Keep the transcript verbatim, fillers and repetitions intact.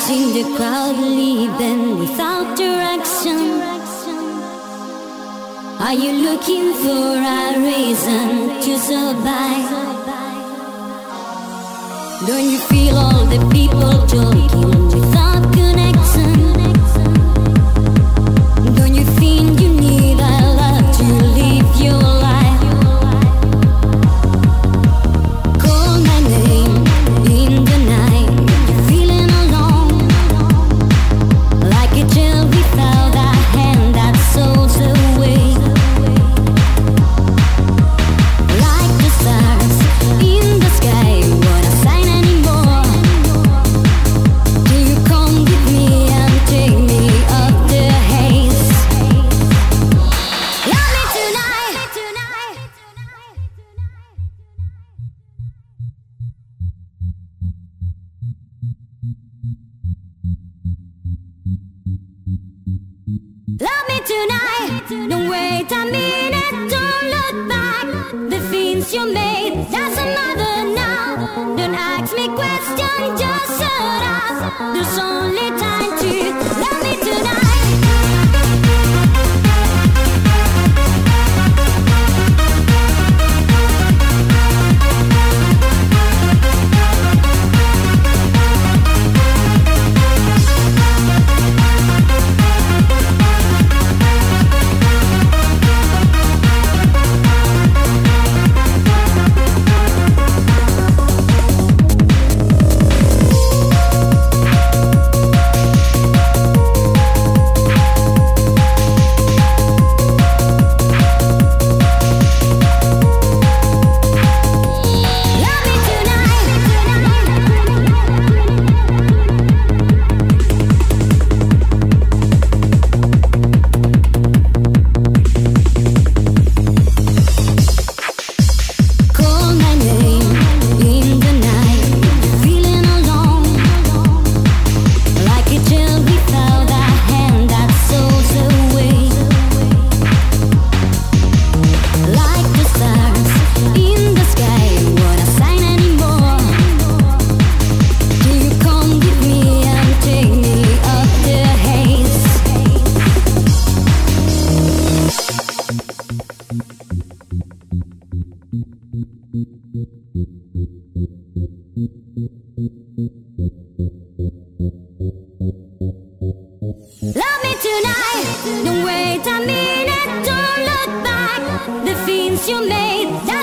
in the crowd leaving without direction? Are you looking for a reason to survive? Don't you feel all the people talking without connection? Don't you think you need a lot to live your life? Call my name in the night. You're feeling alone, like a child without a hand that soars away. Like the stars in the sky, what a sign anymore. Do you come with me and take me up the haze? Love me tonight. Love me tonight. Don't wait a minute, don't look back. The things you made doesn't matter now. Don't ask me questions, just shut up. There's only time to love me tonight. Call my name in the night. You're feeling alone, like a child without a hand that soars away. Like the stars in the sky, what a sign anymore. Do you come with me and take me up the haze? Love me tonight. Don't wait a minute, don't look back. The things you made.